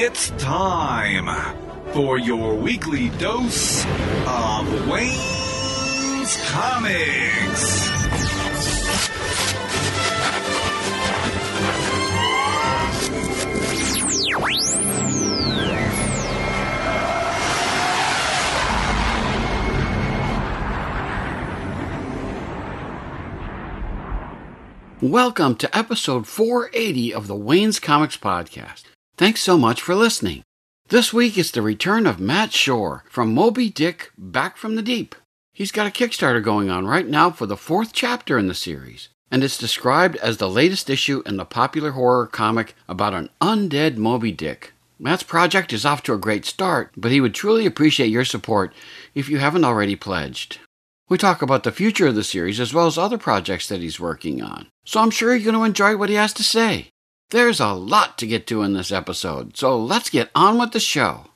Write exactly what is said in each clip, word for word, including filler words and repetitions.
It's time for your weekly dose of Wayne's Comics. Welcome to episode four eighty of the Wayne's Comics podcast. Thanks so much for listening. This week is the return of Matt Shore from Moby Dick Back from the Deep. He's got a Kickstarter going on right now for the fourth chapter in the series, and it's described as the latest issue in the popular horror comic about an undead Moby Dick. Matt's project is off to a great start, but he would truly appreciate your support if you haven't already pledged. We talk about the future of the series as well as other projects that he's working on, so I'm sure you're going to enjoy what he has to say. There's a lot to get to in this episode, so let's get on with the show.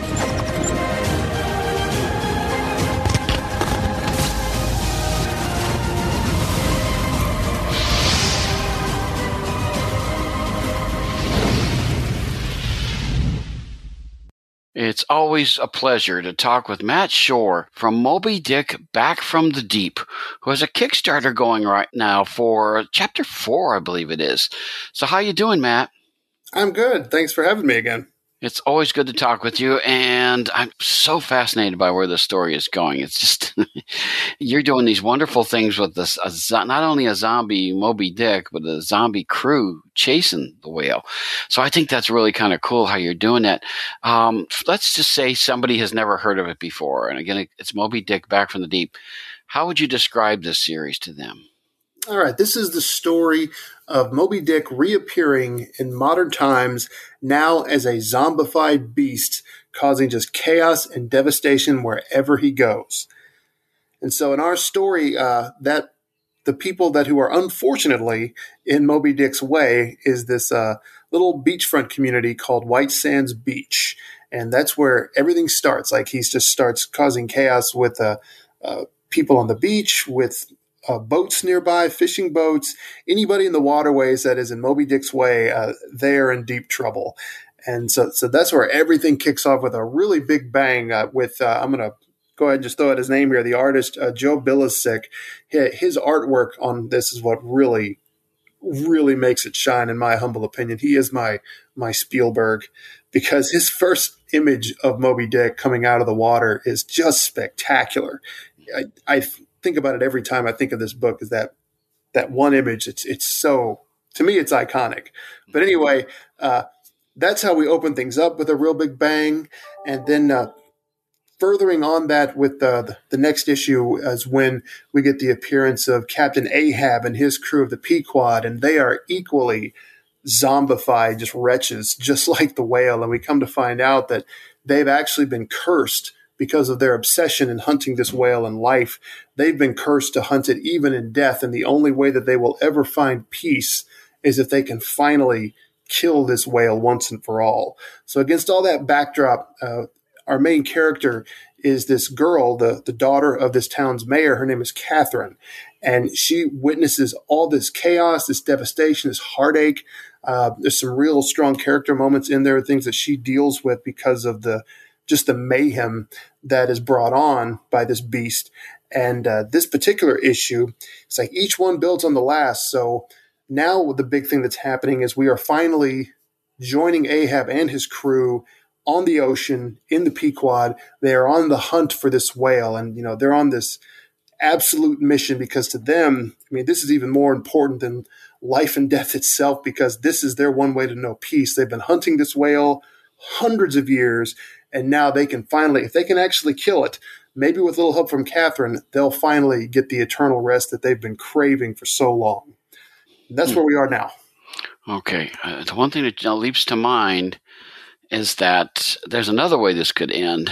It's always a pleasure to talk with Matt Shore from Moby Dick Back from the Deep, who has a Kickstarter going right now for chapter four, I believe it is. So how you doing, Matt? I'm good. Thanks for having me again. It's always good to talk with you, and I'm so fascinated by where the story is going. It's just, you're doing these wonderful things with this, a, not only a zombie Moby Dick, but a zombie crew chasing the whale. So I think that's really kind of cool how you're doing that. Um, let's just say somebody has never heard of it before, and again, it's Moby Dick Back from the Deep. How would you describe this series to them? All right, this is the story of Moby Dick reappearing in modern times, now as a zombified beast, causing just chaos and devastation wherever he goes. And so in our story, uh, that the people that who are unfortunately in Moby Dick's way is this uh, little beachfront community called White Sands Beach. And that's where everything starts. Like he just starts causing chaos with uh, uh, people on the beach, with Uh, boats nearby, fishing boats, anybody in the waterways that is in Moby Dick's way, uh, they're in deep trouble. And so so that's where everything kicks off with a really big bang uh, with, uh, I'm going to go ahead and just throw out his name here, the artist, uh, Joe Bilicic. His artwork on this is what really, really makes it shine, in my humble opinion. He is my my Spielberg, because his first image of Moby Dick coming out of the water is just spectacular. I, I think about it every time I think of this book, is that that one image. It's it's so, to me, it's iconic. But anyway, uh, that's how we open things up, with a real big bang. And then uh, furthering on that with uh, the, the next issue is when we get the appearance of Captain Ahab and his crew of the Pequod, and they are equally zombified, just wretches, just like the whale. And we come to find out that they've actually been cursed because of their obsession in hunting this whale in life. They've been cursed to hunt it even in death, and the only way that they will ever find peace is if they can finally kill this whale once and for all. So against all that backdrop, uh, our main character is this girl, the, the daughter of this town's mayor. Her name is Catherine, and she witnesses all this chaos, this devastation, this heartache. Uh, there's some real strong character moments in there, things that she deals with because of the just the mayhem that is brought on by this beast. And uh, this particular issue, it's like each one builds on the last. So now the big thing that's happening is we are finally joining Ahab and his crew on the ocean in the Pequod. They are on the hunt for this whale. And, you know, they're on this absolute mission, because to them, I mean, this is even more important than life and death itself, because this is their one way to know peace. They've been hunting this whale hundreds of years, and now they can finally, if they can actually kill it, maybe with a little help from Catherine, they'll finally get the eternal rest that they've been craving for so long. And that's hmm. where we are now. Okay. Uh, the one thing that you know, leaps to mind is that there's another way this could end.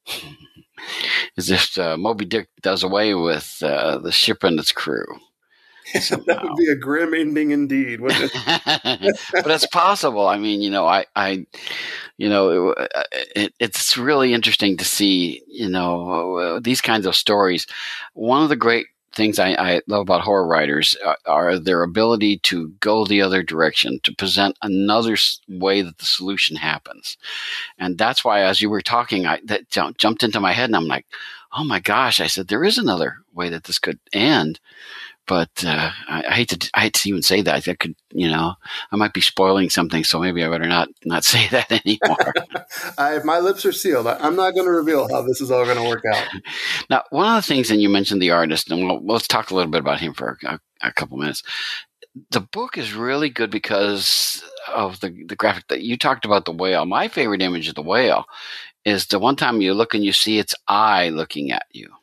Is if uh, Moby Dick does away with uh, the ship and its crew. That would be a grim ending indeed, wouldn't it? But it's possible. I mean, you know, I, I you know, it, it, it's really interesting to see, you know, these kinds of stories. One of the great things I, I love about horror writers are, are their ability to go the other direction, to present another way that the solution happens. And that's why, as you were talking, I that j- jumped into my head, and I'm like, oh my gosh, I said, there is another way that this could end. But uh, I, I hate to I hate to even say that. I could, you know, I might be spoiling something, so maybe I better not not say that anymore. I, my lips are sealed. I, I'm not going to reveal how this is all going to work out. Now, one of the things, and you mentioned the artist, and we'll, let's talk a little bit about him for a, a couple minutes. The book is really good because of the the graphic that you talked about. The whale. My favorite image of the whale is the one time you look and you see its eye looking at you.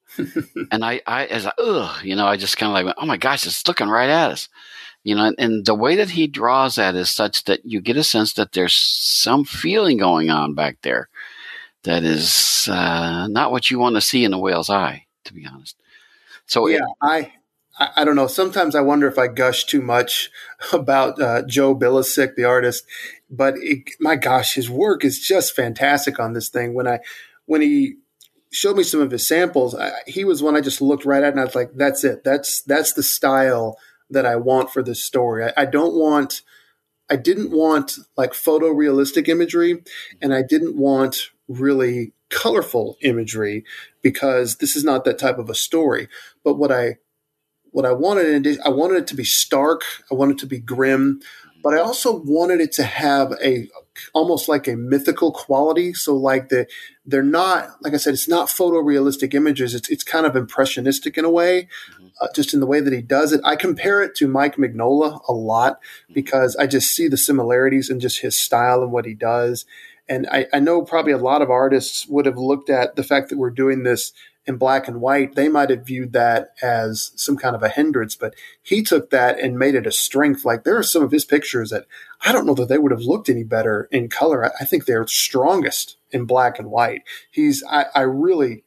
And I, I, as I, ugh, you know, I just kind of like, went, oh my gosh, it's looking right at us, you know, and, and the way that he draws that is such that you get a sense that there's some feeling going on back there that is uh, not what you want to see in a whale's eye, to be honest. So yeah, it, I, I don't know. Sometimes I wonder if I gush too much about uh, Joe Bilicic, the artist, but it, my gosh, his work is just fantastic on this thing. When I, when he showed me some of his samples, I, he was one I just looked right at, and I was like, that's it. That's that's the style that I want for this story. I, I don't want, I didn't want like photorealistic imagery, and I didn't want really colorful imagery because this is not that type of a story. But what I what I wanted, I wanted it to be stark. I wanted it to be grim, but I also wanted it to have a almost like a mythical quality. So like the, they're not, like I said, it's not photorealistic images. It's, it's kind of impressionistic in a way, mm-hmm. uh, just in the way that he does it. I compare it to Mike Mignola a lot because I just see the similarities in just his style and what he does. And I, I know probably a lot of artists would have looked at the fact that we're doing this in black and white. They might have viewed that as some kind of a hindrance, but he took that and made it a strength. Like there are some of his pictures that I don't know that they would have looked any better in color. I think they're strongest in black and white. He's, I, I really,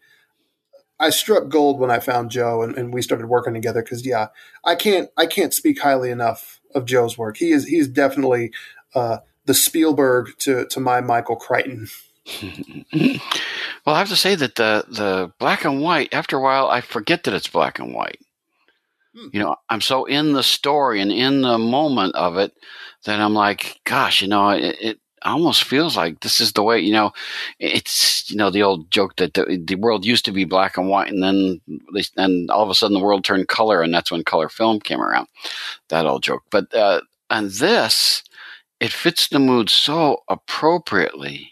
I struck gold when I found Joe and, and we started working together. Cause yeah, I can't, I can't speak highly enough of Joe's work. He is, he's definitely, uh, the Spielberg to, to my Michael Crichton. Well, I have to say that the, the black and white, after a while, I forget that it's black and white. Hmm. You know, I'm so in the story and in the moment of it that I'm like, gosh, you know, it, it almost feels like this is the way, you know, it's, you know, the old joke that the, the world used to be black and white and then they, and all of a sudden the world turned color and that's when color film came around. That old joke. But, uh, and this, it fits the mood so appropriately.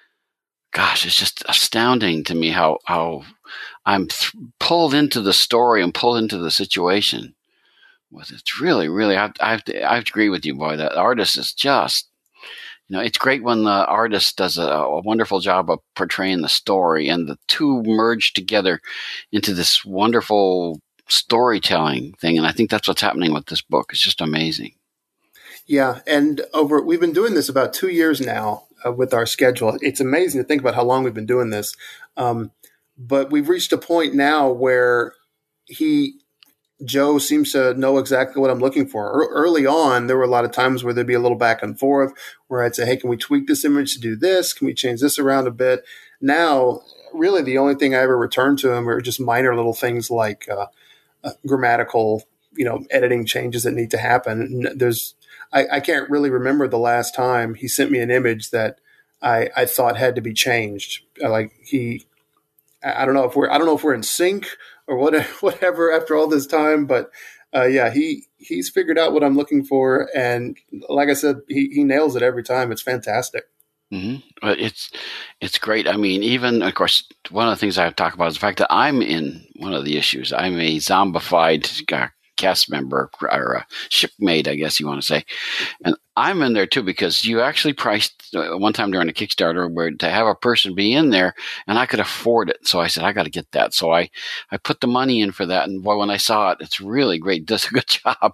Gosh, it's just astounding to me how how I'm th- pulled into the story and pulled into the situation. With it's really, really, I I I agree with you, boy. That artist is just, you know, it's great when the artist does a, a wonderful job of portraying the story, and the two merge together into this wonderful storytelling thing. And I think that's what's happening with this book. It's just amazing. Yeah, and over we've been doing this about two years now. Uh, with our schedule. It's amazing to think about how long we've been doing this. Um, but we've reached a point now where he, Joe seems to know exactly what I'm looking for. Er- early on, there were a lot of times where there'd be a little back and forth where I'd say, hey, can we tweak this image to do this? Can we change this around a bit? Now, really the only thing I ever return to him are just minor little things like uh, uh, grammatical, you know, editing changes that need to happen. There's I, I can't really remember the last time he sent me an image that I, I thought had to be changed. Like he, I don't know if we're, I don't know if we're in sync or what, whatever after all this time, but uh, yeah, he, he's figured out what I'm looking for. And like I said, he, he nails it every time. It's fantastic. Mm-hmm. It's, it's great. I mean, even of course, one of the things I talk about is the fact that I'm in one of the issues. I'm a zombified guy. Cast member or a shipmate, I guess you want to say. And I'm in there too because you actually priced uh, one time during a Kickstarter where to have a person be in there and I could afford it. So I said, I got to get that. So I, I put the money in for that. And boy, when I saw it, it's really great. It does a good job.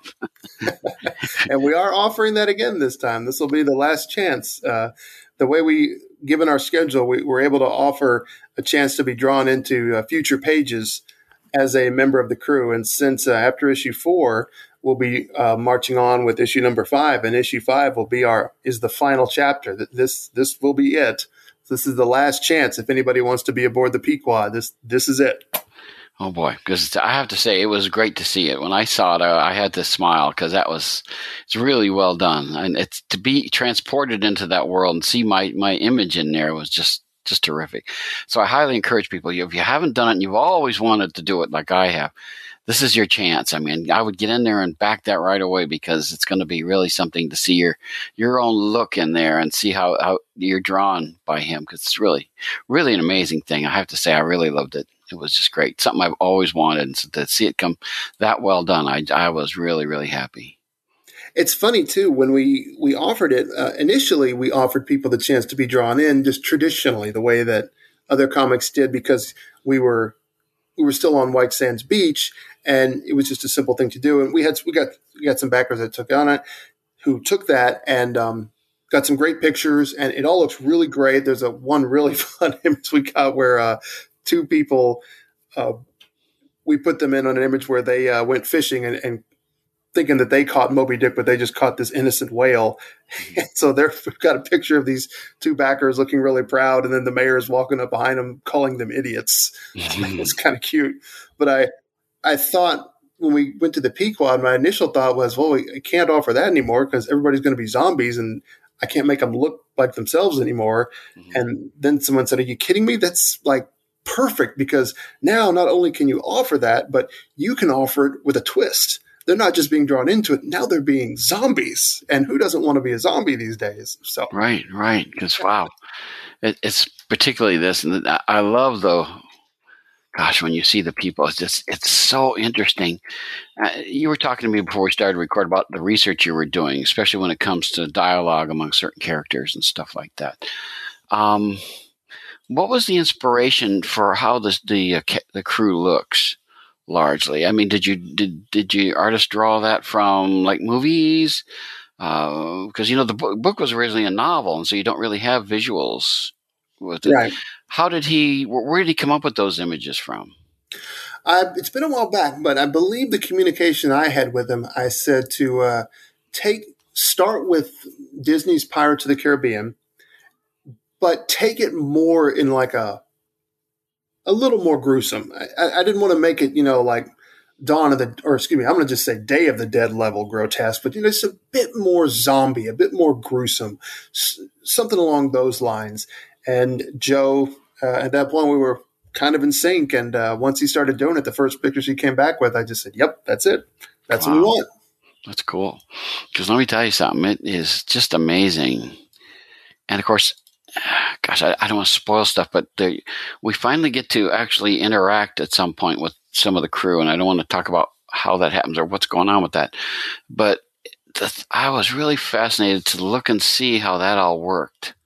And we are offering that again this time. This will be the last chance. Uh, the way we, given our schedule, we were able to offer a chance to be drawn into uh, future pages as a member of the crew. And since uh, after issue four, we'll be uh, marching on with issue number five, and issue five will be our, is the final chapter. This, this will be it. This is the last chance. If anybody wants to be aboard the Pequod, this, this is it. Oh boy, because I have to say it was great to see it. When I saw it, I, I had to smile because that was it's really well done, and it's to be transported into that world and see my my image in there was just just terrific. So I highly encourage people, if you haven't done it and you've always wanted to do it like I have, this is your chance. I mean, I would get in there and back that right away because it's going to be really something to see your your own look in there and see how, how you're drawn by him, because it's really, really an amazing thing. I have to say, I really loved it. It was just great. Something I've always wanted. And so to see it come that well done, I, I was really, really happy. It's funny, too, when we, we offered it, uh, initially we offered people the chance to be drawn in just traditionally the way that other comics did, because we were we were still on White Sands Beach, and it was just a simple thing to do. And we had we got we got some backers that took on it, who took that and um, got some great pictures, and it all looks really great. There's a one really fun image we got where uh, two people uh, we put them in on an image where they uh, went fishing and, and thinking that they caught Moby Dick, but they just caught this innocent whale. And so there, we've got a picture of these two backers looking really proud, and then the mayor is walking up behind them, calling them idiots. Mm-hmm. It's kind of cute. But I, I thought when we went to the Pequod, my initial thought was, well, we can't offer that anymore because everybody's going to be zombies, and I can't make them look like themselves anymore. Mm-hmm. And then someone said, "Are you kidding me? That's like perfect, because now not only can you offer that, but you can offer it with a twist." They're not just being drawn into it. Now they're being zombies. And who doesn't want to be a zombie these days? So Right, right. Because, wow, it, it's particularly this. And I love, though, gosh, when you see the people, it's just, it's so interesting. Uh, you were talking to me before we started recording about the research you were doing, especially when it comes to dialogue among certain characters and stuff like that. Um, what was the inspiration for how this, the, uh, the crew looks? Largely, I mean, did you did did you artist draw that from like movies? Because uh, you know the book, book was originally a novel, and so you don't really have visuals with it. Right. How did he? Where did he come up with those images from? Uh, it's been a while back, but I believe the communication I had with him, I said to uh, take start with Disney's Pirates of the Caribbean, but take it more in like a. a little more gruesome. I, I didn't want to make it, you know, like Dawn of the, or excuse me, I'm going to just say Day of the Dead level grotesque, but, you know, it's a bit more zombie, a bit more gruesome, s- something along those lines. And Joe, uh, at that point, we were kind of in sync. And uh, once he started doing it, the first pictures he came back with, I just said, yep, that's it. That's wow. what we want. That's cool. Because let me tell you something, it is just amazing. And of course, gosh, I, I don't want to spoil stuff, but the, we finally get to actually interact at some point with some of the crew, and I don't want to talk about how that happens or what's going on with that. But the, I was really fascinated to look and see how that all worked.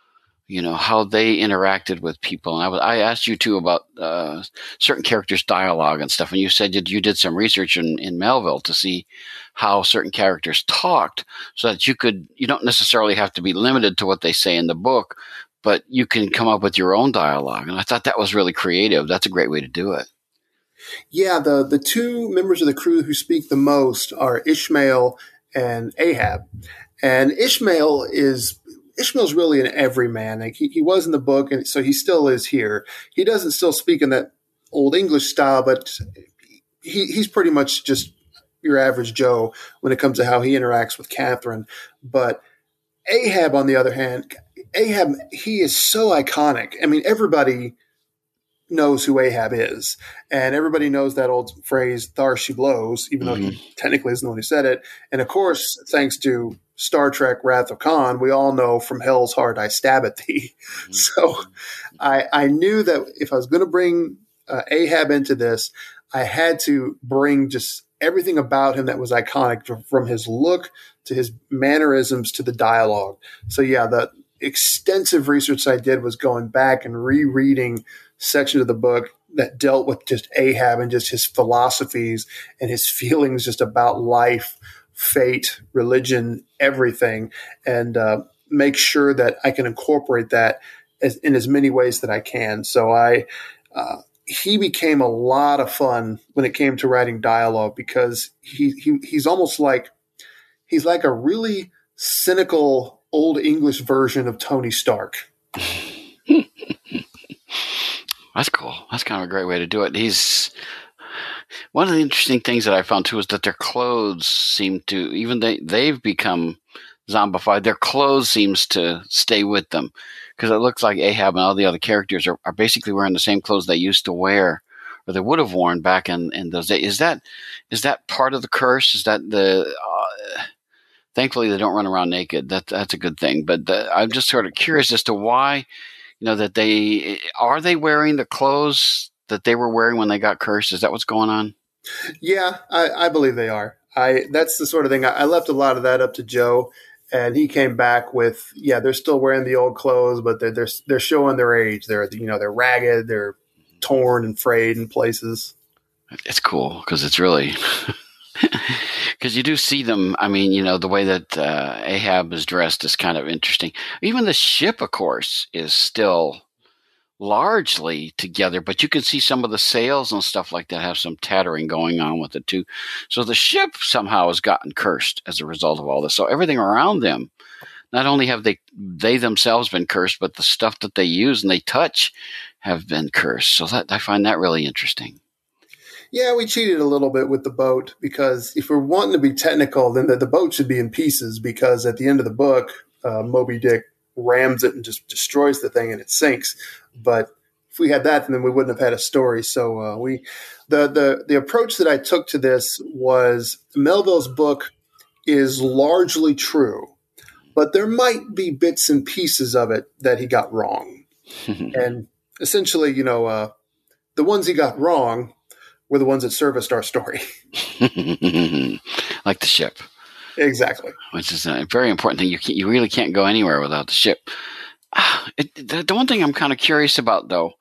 You know, how they interacted with people. And I, was, I asked you, too, about uh, certain characters' dialogue and stuff, and you said that you did some research in, in Melville to see how certain characters talked so that you could – you don't necessarily have to be limited to what they say in the book, but you can come up with your own dialogue. And I thought that was really creative. That's a great way to do it. Yeah, the, the two members of the crew who speak the most are Ishmael and Ahab. And Ishmael is – Ishmael's really an everyman. Like he, he was in the book, and so he still is here. He doesn't still speak in that old English style, but he, he's pretty much just your average Joe when it comes to how he interacts with Catherine. But Ahab, on the other hand, Ahab, he is so iconic. I mean, everybody knows who Ahab is, and everybody knows that old phrase, "Thar she blows," even mm-hmm. though he technically isn't the one who said it. And of course, thanks to Star Trek Wrath of Khan, we all know "From hell's heart I stab at thee." Mm-hmm. So I, I knew that if I was going to bring uh, Ahab into this, I had to bring just everything about him that was iconic, from his look to his mannerisms to the dialogue. So yeah, the extensive research I did was going back and rereading sections of the book that dealt with just Ahab and just his philosophies and his feelings just about life, fate, religion, everything, and uh, make sure that I can incorporate that as, in as many ways that I can. So I, uh, he became a lot of fun when it came to writing dialogue, because he, he he's almost like, he's like a really cynical old English version of Tony Stark. That's cool. That's kind of a great way to do it. He's one of the interesting things that I found too is that their clothes seem to, even they they've become zombified. Their clothes seems to stay with them because it looks like Ahab and all the other characters are, are basically wearing the same clothes they used to wear or they would have worn back in, in those days. Is that is that part of the curse? Is that the uh, thankfully they don't run around naked. That that's a good thing. But the, I'm just sort of curious as to why. You know, that they, are they wearing the clothes that they were wearing when they got cursed? Is that what's going on? Yeah, I, I believe they are. I That's the sort of thing, I, I left a lot of that up to Joe, and he came back with, yeah, they're still wearing the old clothes, but they're, they're, they're showing their age. They're, you know, they're ragged, they're torn and frayed in places. It's cool because it's really, because you do see them. I mean, you know, the way that uh, Ahab is dressed is kind of interesting. Even the ship, of course, is still largely together, but you can see some of the sails and stuff like that have some tattering going on with it too. So the ship somehow has gotten cursed as a result of all this. So everything around them, not only have they they themselves been cursed, but the stuff that they use and they touch have been cursed. So that I find that really interesting. Yeah, we cheated a little bit with the boat because if we're wanting to be technical, then the, the boat should be in pieces because at the end of the book, uh, Moby Dick rams it and just destroys the thing and it sinks. But if we had that, then we wouldn't have had a story. So uh, we, the, the the approach that I took to this was Melville's book is largely true, but there might be bits and pieces of it that he got wrong. And essentially, you know, uh, the ones he got wrong were the ones that serviced our story. Like the ship. Exactly. Which is a very important thing. You can't, you really can't go anywhere without the ship. It, the, the one thing I'm kind of curious about, though,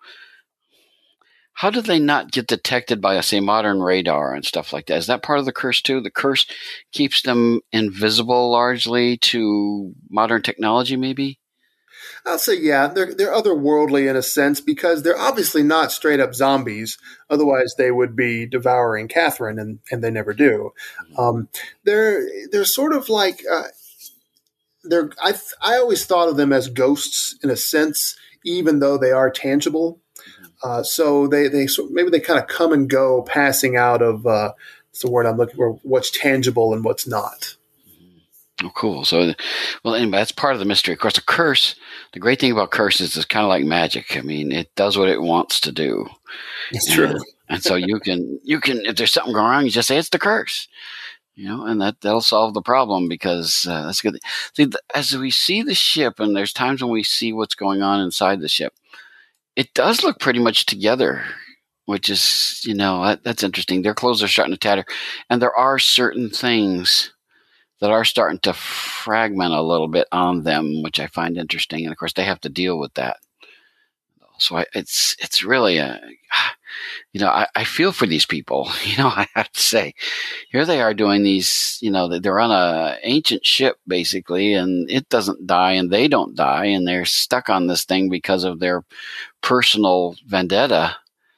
how do they not get detected by, say, modern radar and stuff like that? Is that part of the curse, too? The curse keeps them invisible largely to modern technology, maybe? I'll say, yeah, they're they're otherworldly in a sense because they're obviously not straight up zombies. Otherwise, they would be devouring Catherine, and, and they never do. Um, they're they're sort of like uh, they're. I I always thought of them as ghosts in a sense, even though they are tangible. Uh, so they they maybe they kind of come and go, passing out of. Uh, it's the word I'm looking for. What's tangible and what's not. Oh, cool. So, well, anyway, that's part of the mystery. Of course, a curse, the great thing about curses is kind of like magic. I mean, it does what it wants to do. It's true. And, and so you can, you can, if there's something going wrong, you just say it's the curse, you know, and that, that'll solve the problem because uh, that's good. See, as we see the ship, and there's times when we see what's going on inside the ship, it does look pretty much together, which is, you know, that, that's interesting. Their clothes are starting to tatter, and there are certain things that are starting to fragment a little bit on them, which I find interesting. And of course, they have to deal with that. So I, it's it's really a, you know, I, I feel for these people. You know, I have to say, here they are doing these. You know, they're on a ancient ship basically, and it doesn't die, and they don't die, and they're stuck on this thing because of their personal vendetta.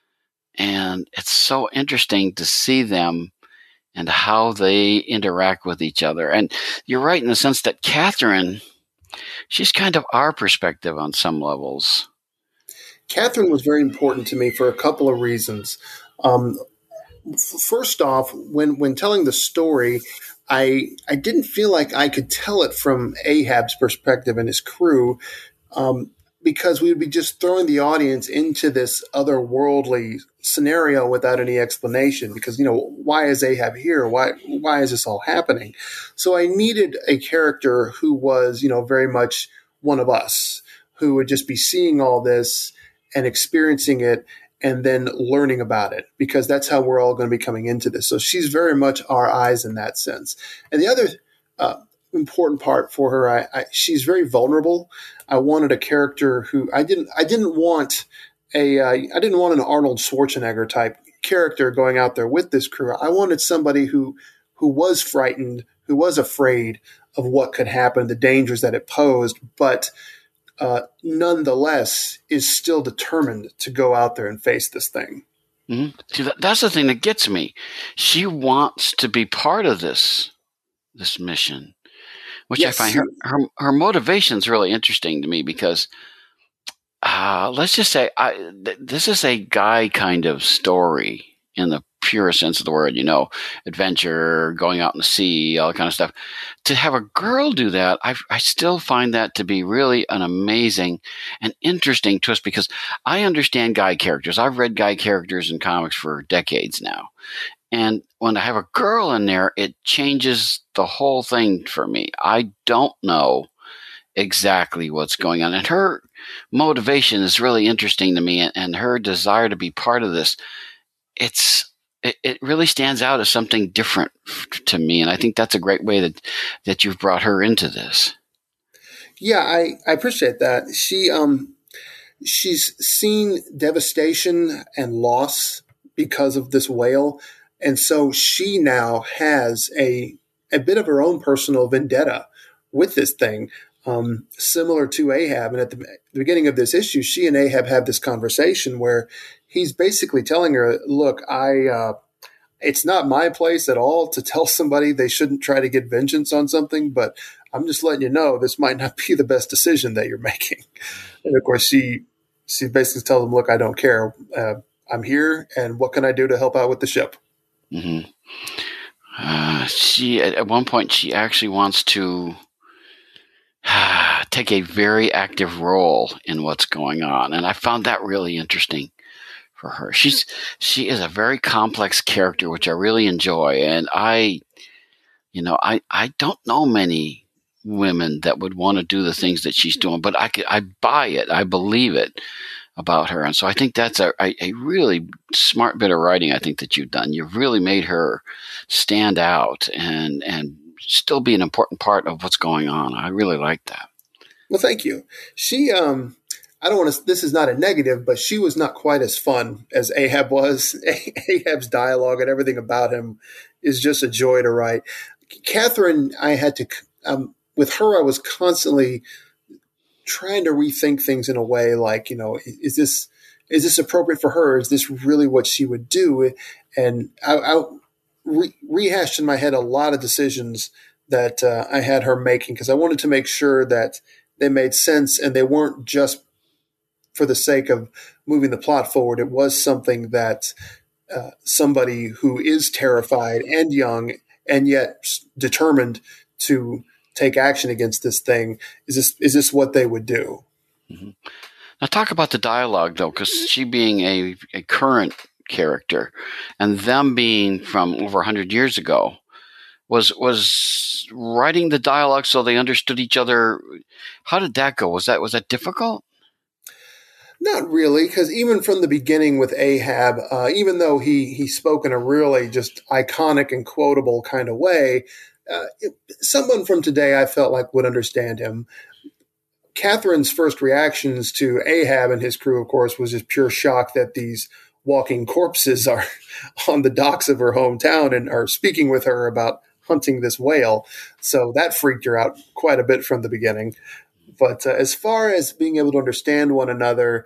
And it's so interesting to see them and how they interact with each other. And you're right in the sense that Catherine, she's kind of our perspective on some levels. Catherine was very important to me for a couple of reasons. Um, f- first off, when when telling the story, I I didn't feel like I could tell it from Ahab's perspective and his crew, um, because we would be just throwing the audience into this otherworldly scenario without any explanation. Because, you know, why is Ahab here? Why why is this all happening? So I needed a character who was, you know, very much one of us, who would just be seeing all this and experiencing it and then learning about it, because that's how we're all going to be coming into this. So she's very much our eyes in that sense. And the other uh, important part for her, I, I, she's very vulnerable. I wanted a character who I didn't, I didn't want a, uh, I didn't want an Arnold Schwarzenegger type character going out there with this crew. I wanted somebody who, who was frightened, who was afraid of what could happen, the dangers that it posed, but Uh, nonetheless is still determined to go out there and face this thing. Mm-hmm. See, that, that's the thing that gets me. She wants to be part of this this mission, which yes. I find her, her her motivation is really interesting to me, because uh, let's just say I, th- this is a guy kind of story in the purest sense of the word, you know, adventure, going out in the sea, all that kind of stuff. To have a girl do that, I, I still find that to be really an amazing and interesting twist, because I understand guy characters. I've read guy characters in comics for decades now. And when I have a girl in there, it changes the whole thing for me. I don't know exactly what's going on. And her motivation is really interesting to me, and, and her desire to be part of this, it's it, it really stands out as something different to me. And I think that's a great way that, that you've brought her into this. Yeah, I, I appreciate that. She um she's seen devastation and loss because of this whale. And so she now has a a bit of her own personal vendetta with this thing, um, similar to Ahab. And at the, the beginning of this issue, she and Ahab have this conversation where he's basically telling her, look, I uh, it's not my place at all to tell somebody they shouldn't try to get vengeance on something, but I'm just letting you know this might not be the best decision that you're making. And of course, she she basically tells him, look, I don't care. Uh, I'm here, and what can I do to help out with the ship? Mm-hmm. Uh, she at, at one point she actually wants to uh, take a very active role in what's going on, and I found that really interesting for her. She's she is a very complex character, which I really enjoy, and I, you know, I I don't know many women that would want to do the things that she's doing, but I could, I buy it, I believe it about her. And so I think that's a, a really smart bit of writing, I think, that you've done. You've really made her stand out and and still be an important part of what's going on. I really like that. Well, thank you. She, um, I don't want to, this is not a negative, but she was not quite as fun as Ahab was. Ahab's dialogue and everything about him is just a joy to write. Catherine, I had to, um, with her, I was constantly trying to rethink things in a way like, you know, is this is this appropriate for her? Is this really what she would do? And I, I re- rehashed in my head a lot of decisions that uh, I had her making, because I wanted to make sure that they made sense and they weren't just for the sake of moving the plot forward. It was something that uh, somebody who is terrified and young and yet determined to take action against this thing, is this is this what they would do? Mm-hmm. Now talk about the dialogue, though, because she being a, a current character and them being from over one hundred years ago, was was writing the dialogue so they understood each other. How did that go? Was that was that difficult? Not really, because even from the beginning with Ahab, uh, even though he he spoke in a really just iconic and quotable kind of way, Uh, it, someone from today I felt like would understand him. Catherine's first reactions to Ahab and his crew, of course, was just pure shock that these walking corpses are on the docks of her hometown and are speaking with her about hunting this whale. So that freaked her out quite a bit from the beginning. But uh, as far as being able to understand one another,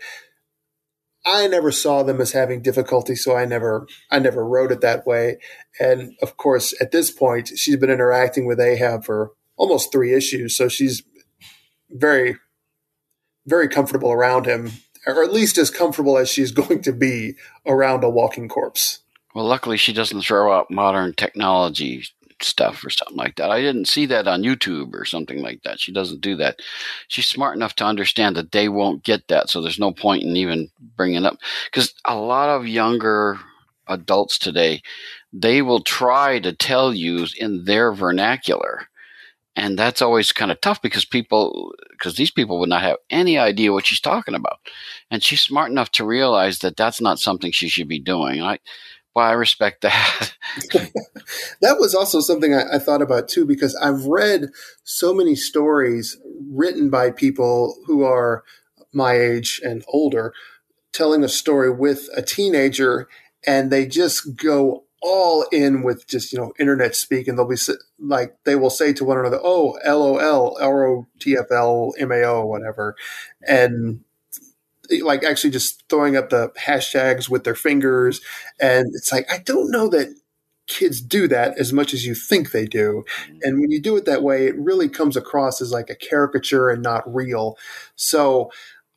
I never saw them as having difficulty, so I never I never wrote it that way. And of course, at this point, she's been interacting with Ahab for almost three issues, so she's very, very comfortable around him, or at least as comfortable as she's going to be around a walking corpse. Well, luckily, she doesn't throw out modern technology stuff or something like that. I didn't see that on YouTube or something like that. She doesn't do that. She's smart enough to understand that they won't get that, so there's no point in even bringing it up. Because a lot of younger adults today, they will try to tell you in their vernacular, and that's always kind of tough because people, because these people would not have any idea what she's talking about. And she's smart enough to realize that that's not something she should be doing. I, well, I respect that. That was also something I, I thought about too, because I've read so many stories written by people who are my age and older, telling a story with a teenager, and they just go all in with just, you know, internet speak, and they'll be like, they will say to one another, oh, L O L, L O T F L, M A O, whatever. And like actually just throwing up the hashtags with their fingers. And it's like, I don't know that kids do that as much as you think they do. And when you do it that way, it really comes across as like a caricature and not real. So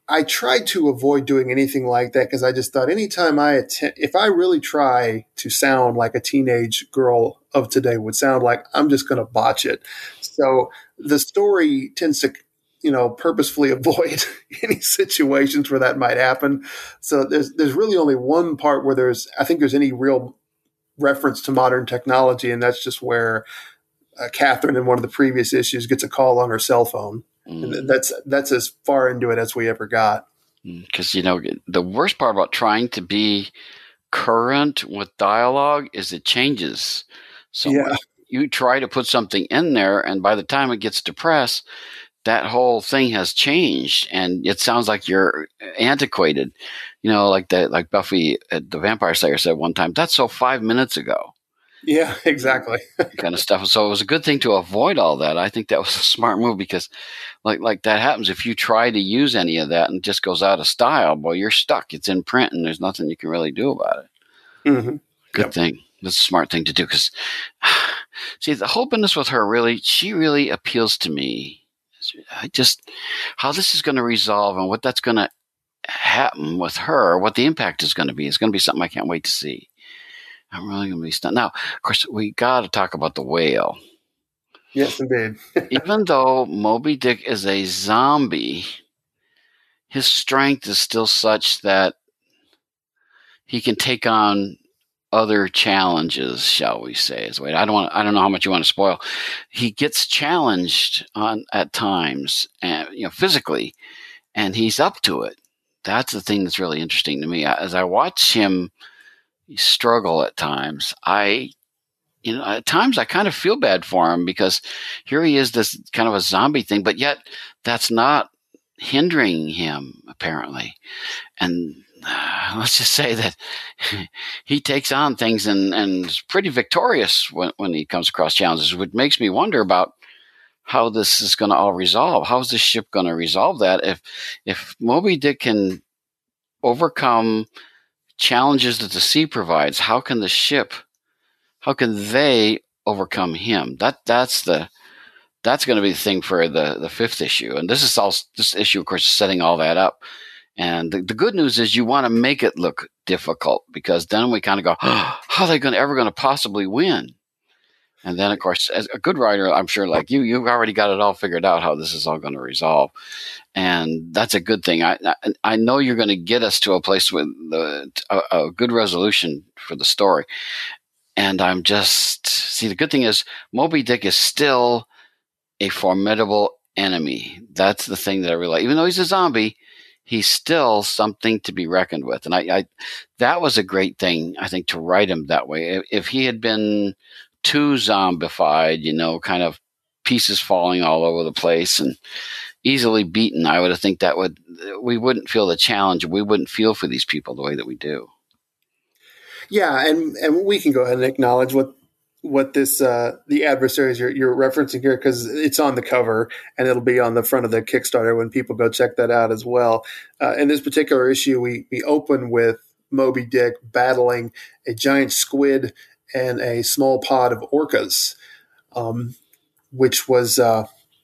I tried to avoid doing anything like that because I just thought anytime I attempt, if I really try to sound like a teenage girl of today would sound like, I'm just going to botch it. So the story tends to, you know, purposefully avoid any situations where that might happen. So there's there's really only one part where there's, I think there's any real reference to modern technology, and that's just where uh, Catherine in one of the previous issues gets a call on her cell phone. And that's that's as far into it as we ever got. Because, you know, the worst part about trying to be current with dialogue is it changes. So Yeah. you try to put something in there, and by the time it gets to press, that whole thing has changed, and it sounds like you're antiquated. You know, like the, like Buffy at the Vampire Slayer said one time, that's so five minutes ago. Yeah, exactly. Kind of stuff. So it was a good thing to avoid all that. I think that was a smart move because like like that happens if you try to use any of that and it just goes out of style. Boy, you're stuck. It's in print and there's nothing you can really do about it. Mm-hmm. Good Yep. thing. That's a smart thing to do because, see, the whole business with her really, she really appeals to me. I just, how this is going to resolve and what that's going to happen with her, what the impact is going to be, is going to be something I can't wait to see. I'm really going to be stunned. Now, of course, we got to talk about the whale. Yes, indeed. Even though Moby Dick is a zombie, his strength is still such that he can take on other challenges, shall we say? Wait, I don't want. I don't know how much you want to spoil. He gets challenged on at times, and you know, physically, and he's up to it. That's the thing that's really interesting to me. As I watch him struggle at times, I, you know, at times I kind of feel bad for him because here he is, this kind of a zombie thing, but yet that's not hindering him apparently. And uh, let's just say that he takes on things and, and is pretty victorious when, when he comes across challenges, which makes me wonder about how this is going to all resolve. How is this ship going to resolve that? If, if Moby Dick can overcome challenges that the sea provides, how can the ship, how can they overcome him? That that's the that's going to be the thing for the the fifth issue. And this is all this issue, of course, is setting all that up. And the, the good news is you want to make it look difficult because then we kind of go, oh, how are they going to ever going to possibly win? And then, of course, as a good writer, I'm sure like you, you've already got it all figured out how this is all going to resolve. And that's a good thing. I I, I know you're going to get us to a place with the, a, a good resolution for the story. And I'm just, see, the good thing is Moby Dick is still a formidable enemy. That's the thing that I really like. Even though he's a zombie, he's still something to be reckoned with. And I, I that was a great thing, I think, to write him that way. If, if he had been too zombified, you know, kind of pieces falling all over the place and easily beaten, I would have think that would, we wouldn't feel the challenge. We wouldn't feel for these people the way that we do. Yeah, and and we can go ahead and acknowledge what what this uh, the adversaries you're, you're referencing here because it's on the cover and it'll be on the front of the Kickstarter when people go check that out as well. Uh, in this particular issue, we we open with Moby Dick battling a giant squid and a small pod of orcas, um, which was uh,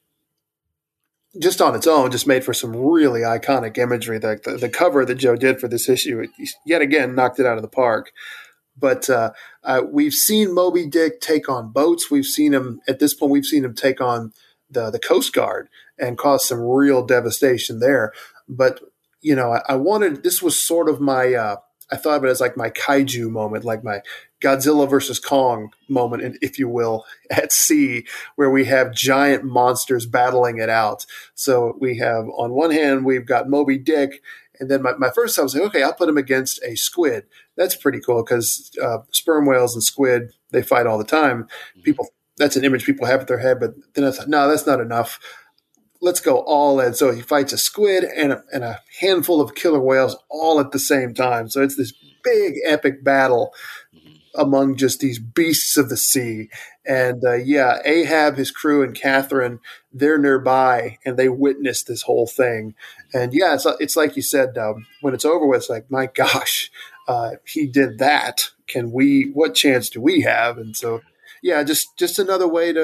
just on its own, just made for some really iconic imagery. The, the, the cover that Joe did for this issue, it, yet again, knocked it out of the park. But uh, uh, we've seen Moby Dick take on boats. We've seen him, at this point, we've seen him take on the, the Coast Guard and cause some real devastation there. But, you know, I, I wanted, this was sort of my, uh, I thought of it as like my kaiju moment, like my Godzilla versus Kong moment, if you will, at sea, where we have giant monsters battling it out. So we have, on one hand, we've got Moby Dick, and then my, my first thought was like, okay, I'll put him against a squid. That's pretty cool because uh, sperm whales and squid, they fight all the time. People, that's an image people have in their head, but then I thought, no, that's not enough. Let's go all in. So he fights a squid and a, and a handful of killer whales all at the same time. So it's this big epic battle among just these beasts of the sea. And uh, yeah, Ahab, his crew, and Catherine, they're nearby and they witness this whole thing. And yeah, it's, it's like you said, um, when it's over with, it's like, my gosh, uh, he did that. Can we, what chance do we have? And so, yeah, just, just another way to,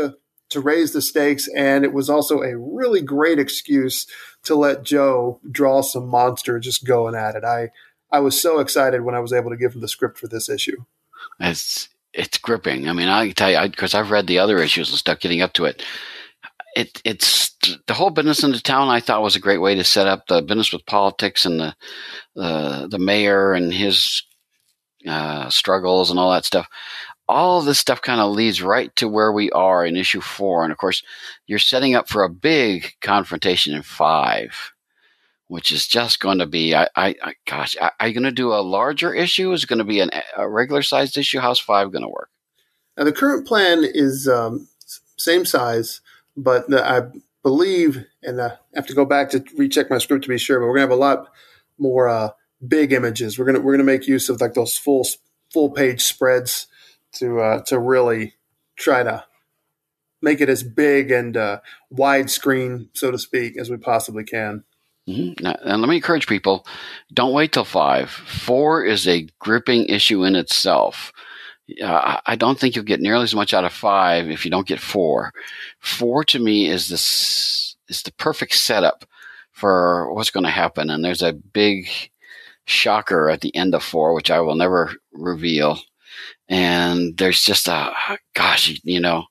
to raise the stakes, and it was also a really great excuse to let Joe draw some monster just going at it. I I was so excited when I was able to give him the script for this issue. It's it's gripping. I mean, I can tell you, because I've read the other issues and stuff getting up to it. It it's the whole business in the town. I thought was a great way to set up the business with politics and the uh, the mayor and his uh, struggles and all that stuff. All of this stuff kind of leads right to where we are in issue four. And of course, you're setting up for a big confrontation in five, which is just going to be, I, I, I gosh, are, are you going to do a larger issue? Is it going to be an, a regular sized issue? How's five going to work? Now, the current plan is um, same size, but the, I believe, and I have to go back to recheck my script to be sure, but we're going to have a lot more uh, big images. We're going to, we're going to make use of like those full, full page spreads to uh, to really try to make it as big and uh, widescreen, so to speak, as we possibly can. Mm-hmm. Now, and let me encourage people, don't wait till five. Four is a gripping issue in itself. Uh, I don't think you'll get nearly as much out of five if you don't get four. Four to me is this is the perfect setup for what's going to happen. And there's a big shocker at the end of four, which I will never reveal. And there's just a, gosh, you know,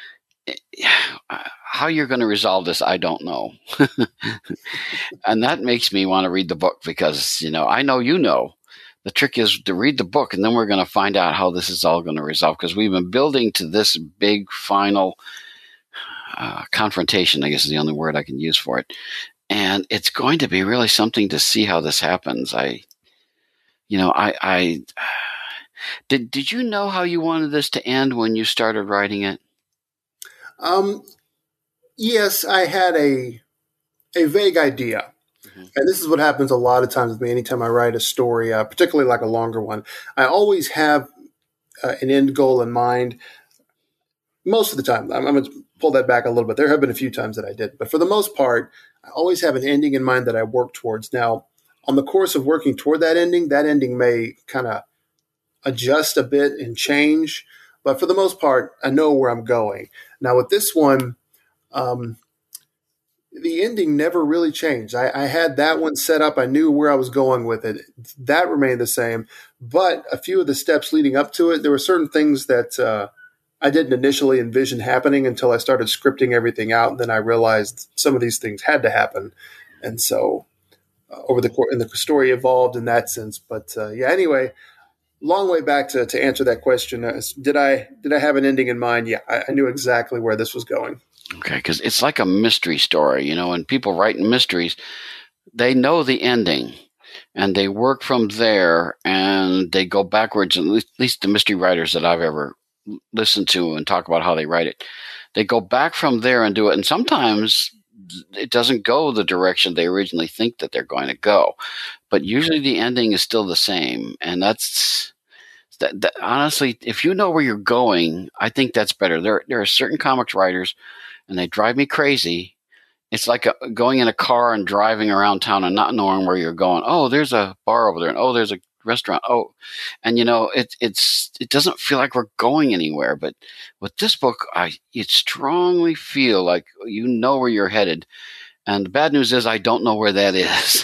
how you're going to resolve this, I don't know. And that makes me want to read the book because, you know, I know you know. The trick is to read the book, and then we're going to find out how this is all going to resolve because we've been building to this big final uh, confrontation, I guess is the only word I can use for it. And it's going to be really something to see how this happens. I, you know, I, I, Did did you know how you wanted this to end when you started writing it? Um, yes, I had a a vague idea. Mm-hmm. And this is what happens a lot of times with me anytime I write a story, uh, particularly like a longer one. I always have uh, an end goal in mind. Most of the time. I'm, I'm going to pull that back a little bit. There have been a few times that I did. But for the most part, I always have an ending in mind that I work towards. Now, on the course of working toward that ending, that ending may kind of adjust a bit and change. But for the most part, I know where I'm going. Now, with this one, um, the ending never really changed. I, I had that one set up. I knew where I was going with it. That remained the same. But a few of the steps leading up to it, there were certain things that uh, I didn't initially envision happening until I started scripting everything out. And then I realized some of these things had to happen. And so uh, over the course, and the story evolved in that sense. But uh, yeah, anyway, long way back to, to answer that question. Uh, did I did I have an ending in mind? Yeah, I, I knew exactly where this was going. Okay, because it's like a mystery story. You know, when people write mysteries, they know the ending, and they work from there, and they go backwards. At least, at least the mystery writers that I've ever listened to and talk about how they write it, they go back from there and do it. And sometimes it doesn't go the direction they originally think that they're going to go, but usually the ending is still the same. And that's that, that honestly, if you know where you're going, I think that's better. There, there are certain comics writers, and they drive me crazy. It's like a, going in a car and driving around town and not knowing where you're going. Oh, there's a bar over there, and oh, there's a restaurant. Oh, and you know, it it's it doesn't feel like we're going anywhere. But with this book, I you strongly feel like you know where you're headed. And the bad news is I don't know where that is.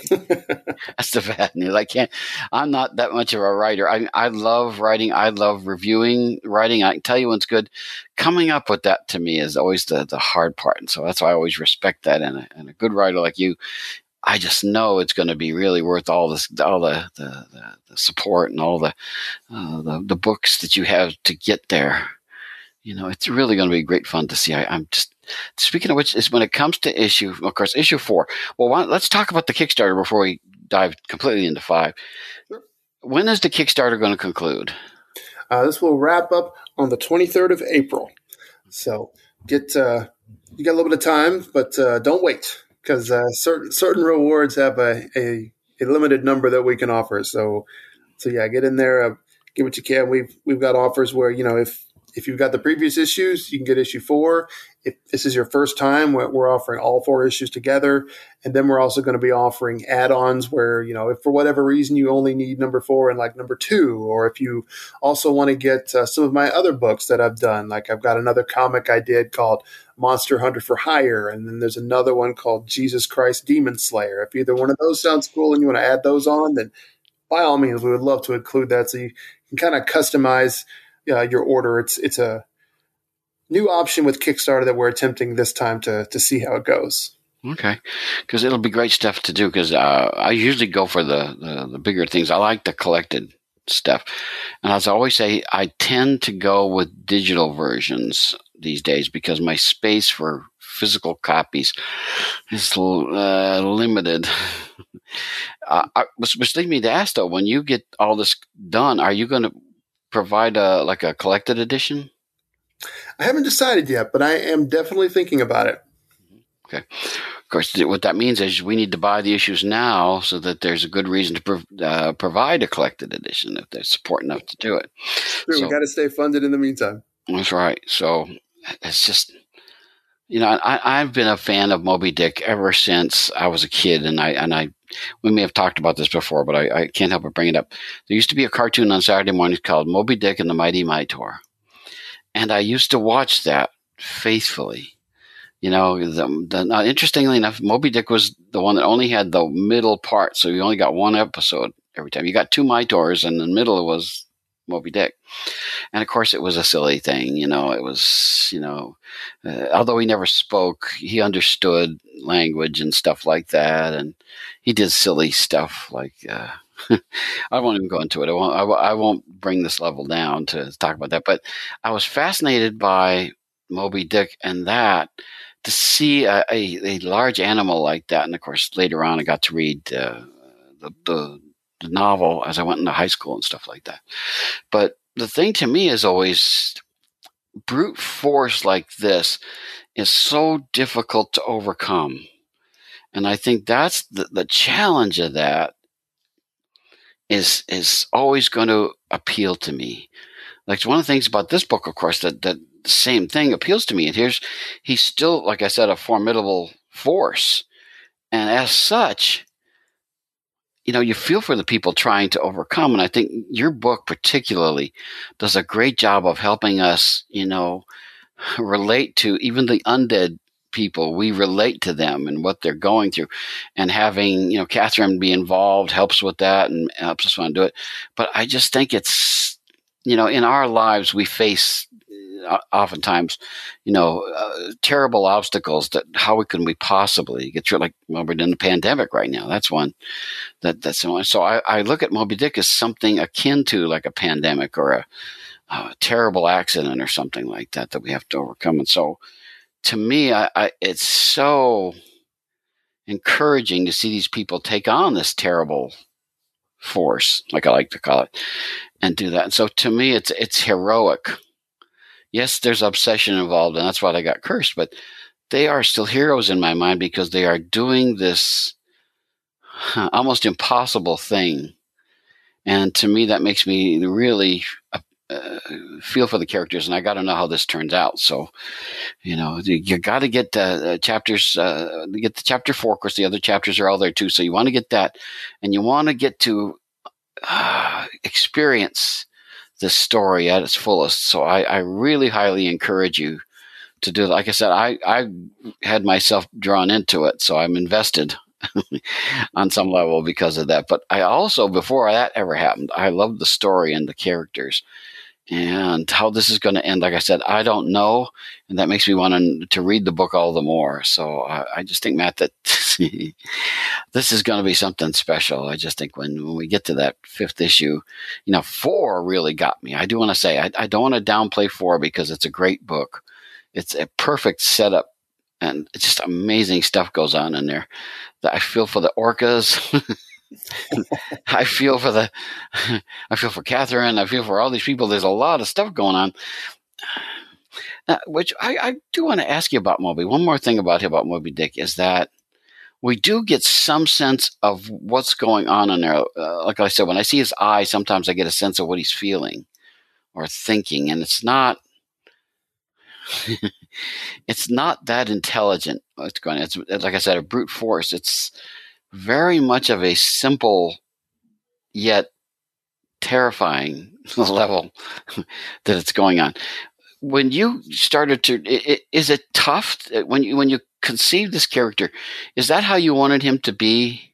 That's the bad news. I can't. I'm not that much of a writer. I I love writing. I love reviewing writing. I can tell you when it's good. Coming up with that to me is always the the hard part, and so that's why I always respect that. And a, and a good writer like you, I just know it's going to be really worth all this, all the the, the, the support and all the, uh, the the books that you have to get there. You know, it's really going to be great fun to see. I, I'm just speaking of which is when it comes to issue, of course, issue four. Well, why, let's talk about the Kickstarter before we dive completely into five. Sure. When is the Kickstarter going to conclude? Uh, this will wrap up on the twenty-third of April. So get uh, you got a little bit of time, but uh, don't wait. Because uh, certain certain rewards have a, a, a limited number that we can offer. So, so yeah, get in there, uh, get what you can. We've we've got offers where, you know, if if you've got the previous issues, you can get issue four. if this is your first time, we're we're offering all four issues together. And then we're also going to be offering add-ons where, you know, if for whatever reason you only need number four and like number two, or if you also want to get uh, some of my other books that I've done, like I've got another comic I did called Monster Hunter for Hire. And then there's another one called Jesus Christ Demon Slayer. If either one of those sounds cool and you want to add those on, then by all means, we would love to include that. So you can kind of customize uh, your order. It's, it's a new option with Kickstarter that we're attempting this time to, to see how it goes. Okay, because it'll be great stuff to do. Because uh, I usually go for the, the the bigger things. I like the collected stuff, and as I always say, I tend to go with digital versions these days because my space for physical copies is uh, limited. uh, I, which, which leads me to ask though: when you get all this done, are you going to provide a like a collected edition? I haven't decided yet, but I am definitely thinking about it. Okay. Of course, what that means is we need to buy the issues now so that there's a good reason to prov- uh, provide a collected edition if there's support enough to do it. Sure, so, we got to stay funded in the meantime. That's right. So it's just, you know, I, I've been a fan of Moby Dick ever since I was a kid, and I and I we may have talked about this before, but I, I can't help but bring it up. There used to be a cartoon on Saturday mornings called Moby Dick and the Mighty Mightor, and I used to watch that faithfully. You know, the, the, now, interestingly enough, Moby Dick was the one that only had the middle part, so you only got one episode every time. You got two Mitors, and in the middle was Moby Dick. And, of course, it was a silly thing. You know, it was, you know, uh, although he never spoke, he understood language and stuff like that, and he did silly stuff like uh, I won't even go into it. I won't, I, I won't bring this level down to talk about that, but I was fascinated by Moby Dick and that, to see a, a, a large animal like that. And of course, later on, I got to read uh, the, the, the novel as I went into high school and stuff like that. But the thing to me is always brute force like this is so difficult to overcome. And I think that's the, the challenge of that is, is always going to appeal to me. Like, one of the things about this book, of course, that, that the same thing appeals to me. And here's, he's still, like I said, a formidable force. And as such, you know, you feel for the people trying to overcome. And I think your book particularly does a great job of helping us, you know, relate to even the undead people. We relate to them and what they're going through. And having, you know, Catherine be involved helps with that and helps us want to do it. But I just think it's, you know, in our lives, we face oftentimes, you know, uh, terrible obstacles that how can we possibly get through? Like, well, we're in the pandemic right now. That's one that that's one. So I, I look at Moby Dick as something akin to like a pandemic or a, a terrible accident or something like that that we have to overcome. And so, to me, I, I it's so encouraging to see these people take on this terrible force, like I like to call it, and do that. And so, to me, it's it's heroic. Yes, there's obsession involved, and that's why they got cursed, but they are still heroes in my mind because they are doing this huh, almost impossible thing. And to me, that makes me really uh, uh, feel for the characters, and I got to know how this turns out. So, you know, you, you got to get uh, chapters, uh, get the chapter four, of course, the other chapters are all there too. So you want to get that, and you want to get to uh, experience this story at its fullest. So I, I really highly encourage you to do that. Like I said, I, I had myself drawn into it, so I'm invested on some level because of that. But I also, before that ever happened, I loved the story and the characters. And how this is going to end, like I said, I don't know. And that makes me want to, to read the book all the more. So I, I just think, Matt, that this is going to be something special. I just think when, when we get to that fifth issue, you know, four really got me. I do want to say, I, I don't want to downplay four because it's a great book. It's a perfect setup. And it's just amazing stuff goes on in there. I feel for the orcas. I feel for the, I feel for Catherine. I feel for all these people. There's a lot of stuff going on, now, which I, I do want to ask you about Moby. One more thing about about Moby Dick is that we do get some sense of what's going on in there. Uh, like I said, when I see his eyes, sometimes I get a sense of what he's feeling or thinking, and it's not. it's not that intelligent. It's going. It's, it's like I said, a brute force. It's very much of a simple yet terrifying level that it's going on. When you started to, is it tough when you when you conceived this character? Is that how you wanted him to be?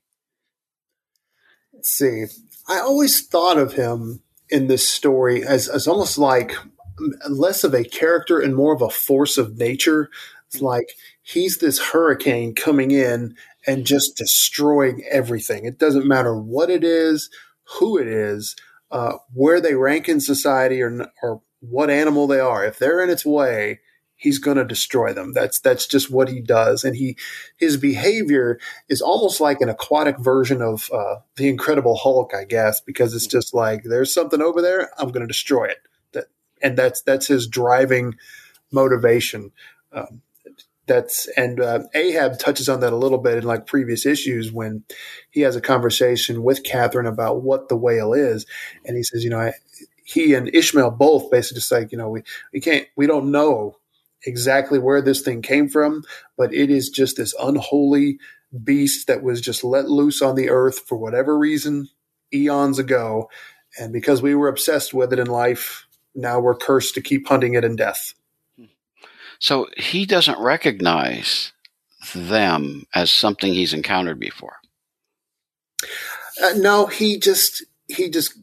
Let's see. I always thought of him in this story as, as almost like less of a character and more of a force of nature. It's like he's this hurricane coming in and just destroying everything. It doesn't matter what it is, who it is, uh, where they rank in society, or or what animal they are. If they're in its way, he's going to destroy them. That's that's just what he does. And he his behavior is almost like an aquatic version of uh, the Incredible Hulk, I guess, because it's just like there's something over there, I'm going to destroy it. That and that's that's his driving motivation. Um, That's and uh, Ahab touches on that a little bit in like previous issues when he has a conversation with Catherine about what the whale is, and he says, you know, I, he and Ishmael both basically just like, you know, we we can't, we don't know exactly where this thing came from, but it is just this unholy beast that was just let loose on the earth for whatever reason eons ago, and because we were obsessed with it in life, now we're cursed to keep hunting it in death. So he doesn't recognize them as something he's encountered before. Uh, no, he just he just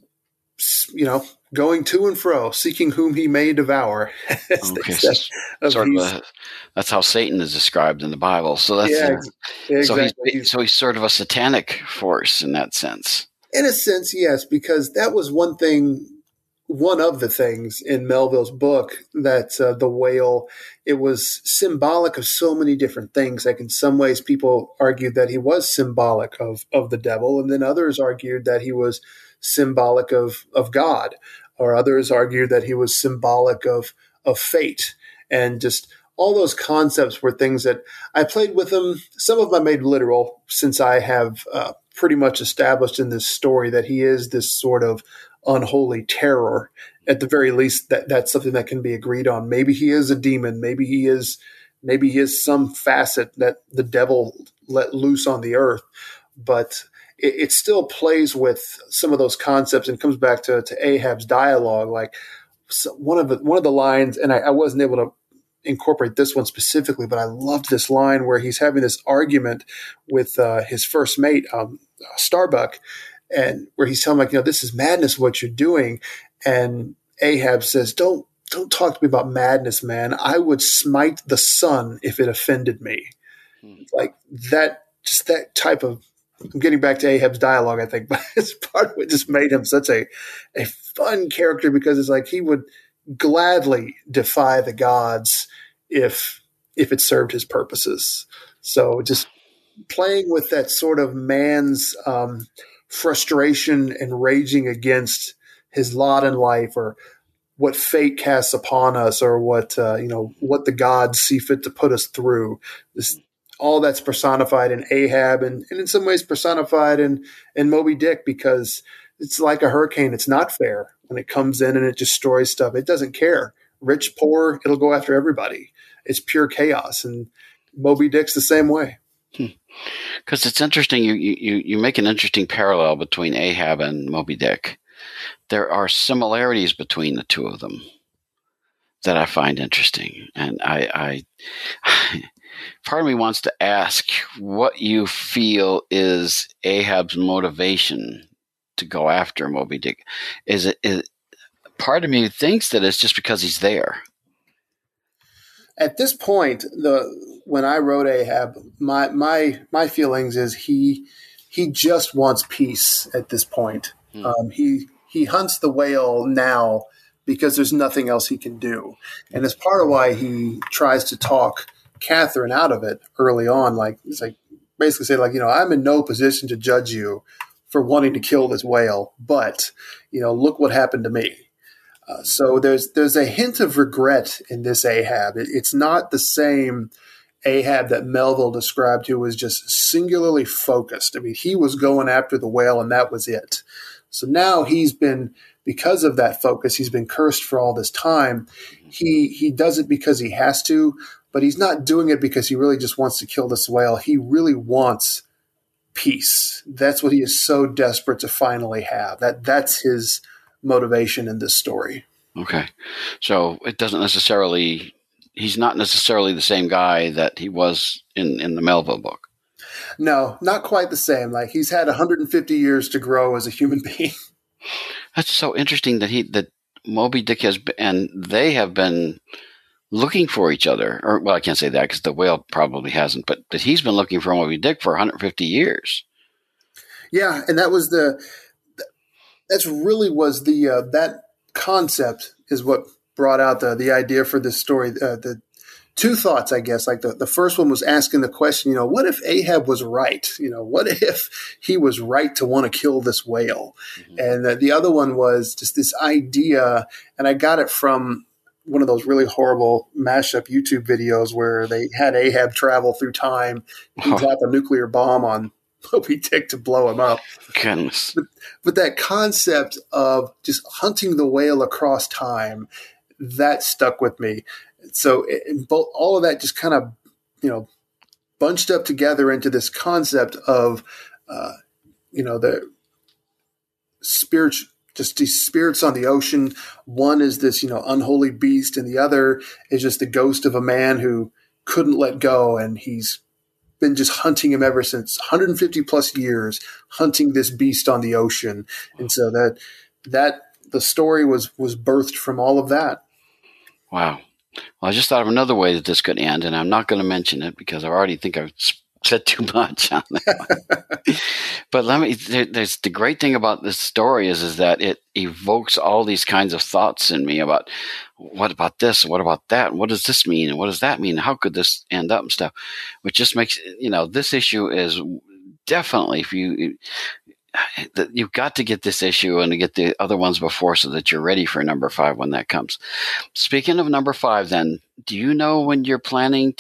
you know going to and fro, seeking whom he may devour. Okay, so sort of a, that's how Satan is described in the Bible. So that's yeah, uh, exactly. so he's so he's sort of a satanic force in that sense. In a sense, yes, because that was one thing. One of the things in Melville's book that uh, the whale, it was symbolic of so many different things. Like in some ways, people argued that he was symbolic of, of the devil, and then others argued that he was symbolic of, of God, or others argued that he was symbolic of, of fate. And just all those concepts were things that I played with them. Some of them I made literal, since I have uh, pretty much established in this story that he is this sort of unholy terror. At the very least, that that's something that can be agreed on. Maybe he is a demon. Maybe he is, maybe he is some facet that the devil let loose on the earth. But it, it still plays with some of those concepts and comes back to, to Ahab's dialogue. Like so one of the one of the lines, and I, I wasn't able to incorporate this one specifically, but I loved this line where he's having this argument with uh, his first mate, um, Starbuck. And where he's telling him, like, you know, this is madness what you're doing. And Ahab says, don't don't talk to me about madness, man. I would smite the sun if it offended me. Hmm. Like that, just that type of, I'm getting back to Ahab's dialogue, I think, but it's part of what just made him such a, a fun character, because it's like he would gladly defy the gods if if it served his purposes. So just playing with that sort of man's um, frustration and raging against his lot in life, or what fate casts upon us, or what uh, you know what the gods see fit to put us through. This, all that's personified in Ahab, and, and in some ways personified in in Moby Dick, because it's like a hurricane. It's not fair when it comes in and it destroys stuff. It doesn't care, rich, poor. It'll go after everybody. It's pure chaos, and Moby Dick's the same way. Because it's interesting, you, you you make an interesting parallel between Ahab and Moby Dick. There are similarities between the two of them that I find interesting, and I, I part of me wants to ask what you feel is Ahab's motivation to go after Moby Dick. Is it is part of me thinks that it's just because he's there? At this point, the when I wrote Ahab, my my my feelings is he he just wants peace at this point. Hmm. Um, he he hunts the whale now because there's nothing else he can do, and it's part of why he tries to talk Catherine out of it early on. Like it's like basically say like you know I'm in no position to judge you for wanting to kill this whale, but you know look what happened to me. Uh, so there's there's a hint of regret in this Ahab. It, it's not the same Ahab that Melville described, who was just singularly focused. I mean, he was going after the whale, and that was it. So now he's been because of that focus, he's been cursed for all this time. He he does it because he has to, but he's not doing it because he really just wants to kill this whale. He really wants peace. That's what he is so desperate to finally have. That that's his motivation in this story. Okay. So it doesn't necessarily, he's not necessarily the same guy that he was in, in the Melville book. No, not quite the same. Like, he's had one hundred fifty years to grow as a human being. That's so interesting that he, that Moby Dick has been, and they have been looking for each other. Or, well, I can't say that because the whale probably hasn't, but that he's been looking for Moby Dick for one hundred fifty years. Yeah. And that was the, that's really was the, uh, that concept is what brought out the, the idea for this story. Uh, the two thoughts, I guess, like the, the first one was asking the question, you know, what if Ahab was right? You know, what if he was right to want to kill this whale? Mm-hmm. And uh, the other one was just this idea, and I got it from one of those really horrible mashup YouTube videos where they had Ahab travel through time and oh. drop a nuclear bomb on Moby Dick to blow him up. Goodness. But, but that concept of just hunting the whale across time, that stuck with me. So it, both, all of that just kind of, you know, bunched up together into this concept of, uh, you know, the spirit, just these spirits on the ocean. One is this, you know, unholy beast, and the other is just the ghost of a man who couldn't let go, and he's been just hunting him ever since one hundred fifty plus years, hunting this beast on the ocean. And so that that the story was was birthed from all of that. Wow. Well, I just thought of another way that this could end, and I'm not going to mention it because I already think I've said too much on that. But let me. There, there's the great thing about this story is is that it evokes all these kinds of thoughts in me about what about this, what about that, what does this mean, and what does that mean, how could this end up and stuff, which just makes, you know, this issue is definitely, if you you've got to get this issue and to get the other ones before so that you're ready for number five when that comes. Speaking of number five, then, do you know when you're planning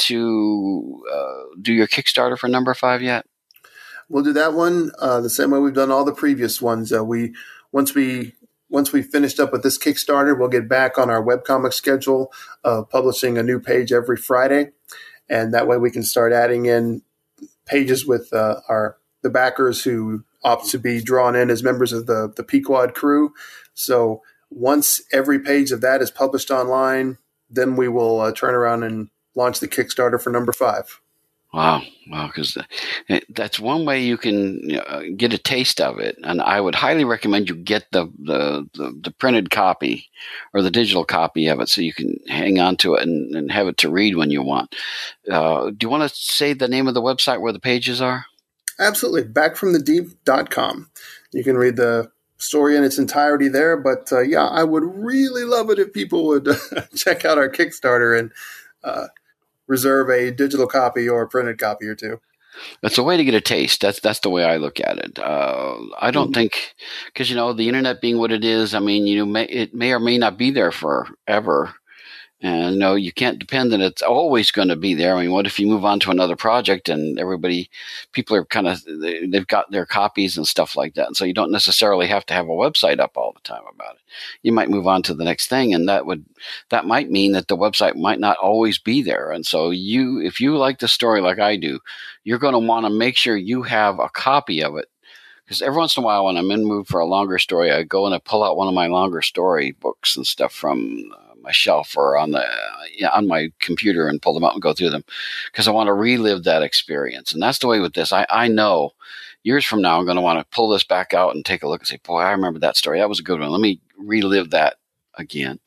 to uh, do your Kickstarter for number five yet? We'll do that one uh, the same way we've done all the previous ones. Uh, we once we once we finished up with this Kickstarter, we'll get back on our webcomic schedule of publishing a new page every Friday, and that way we can start adding in pages with uh, our the backers who opt to be drawn in as members of the the Pequod crew. So once every page of that is published online, then we will uh, turn around and launch the Kickstarter for number five. Wow. Wow. Because that's one way you can, you know, get a taste of it. And I would highly recommend you get the, the, the, the printed copy or the digital copy of it so you can hang on to it and, and have it to read when you want. Uh, do you want to say the name of the website where the pages are? Absolutely. back from the deep dot com. You can read the story in its entirety there. But uh, yeah, I would really love it if people would uh, check out our Kickstarter and uh, reserve a digital copy or a printed copy or two. That's a way to get a taste. That's that's the way I look at it. Uh, I don't mm-hmm. think, because, you know, the internet being what it is, I mean, you know, may, it may or may not be there forever. And, you know, you can't depend that it's always going to be there. I mean, what if you move on to another project and everybody, people are kind of, they, they've got their copies and stuff like that. And so you don't necessarily have to have a website up all the time about it. You might move on to the next thing, and that would, that might mean that the website might not always be there. And so you, if you like the story like I do, you're going to want to make sure you have a copy of it. Because every once in a while when I'm in the mood for a longer story, I go and I pull out one of my longer story books and stuff from uh, my shelf or on the uh, yeah, on my computer and pull them out and go through them because I want to relive that experience. And that's the way with this. I, I know years from now I'm going to want to pull this back out and take a look and say, boy, I remember that story. That was a good one. Let me relive that again.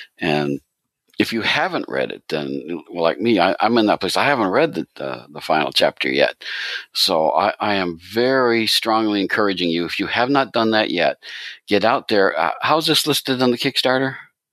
And if you haven't read it, then, well, like me, I, I'm in that place. I haven't read the, the, the final chapter yet. So I, I am very strongly encouraging you, if you have not done that yet, get out there. Uh, how's this listed on the Kickstarter?